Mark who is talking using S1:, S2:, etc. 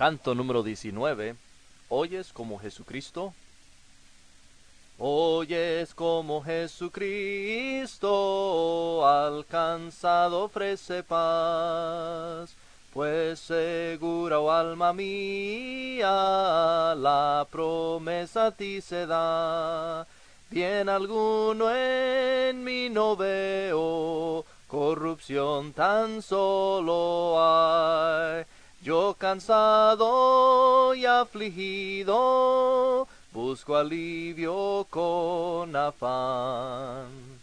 S1: Canto número 19. ¿Oyes como Jesucristo? Oyes como Jesucristo al cansado ofrece paz, pues segura, oh alma mía, la promesa a ti se da. Bien alguno en mí no veo, corrupción tan solo hay. Yo cansado y afligido, busco alivio con afán.